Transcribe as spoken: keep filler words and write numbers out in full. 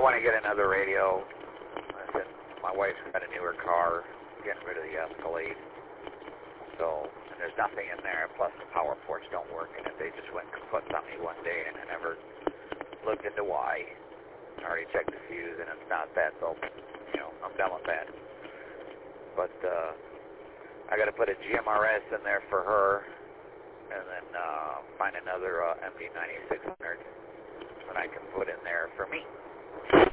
want to get another radio. I said, my wife's got a newer car, getting rid of the Escalade. So, and there's nothing in there, plus the power ports don't work in it. They just went kaput on me one day, and I never looked into why. I already checked the fuse, and it's not that, so, you know, I'm done with that. But, uh, I got to put a G M R S in there for her, and then, uh, find another, uh, M D ninety-six hundred that I can put in there for me.